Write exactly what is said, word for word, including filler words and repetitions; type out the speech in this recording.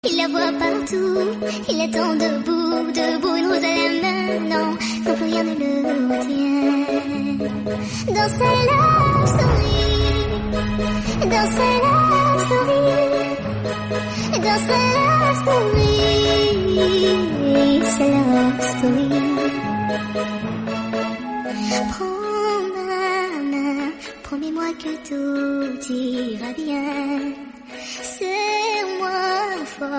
Il la voit partout, il attend debout, debout, une rose à la main, non, quand plus rien ne le retient. Dans sa love story, dans sa love story, dans sa love story, sa love story. Prends ma main, promets-moi que tout ira bien. Serre-moi fort.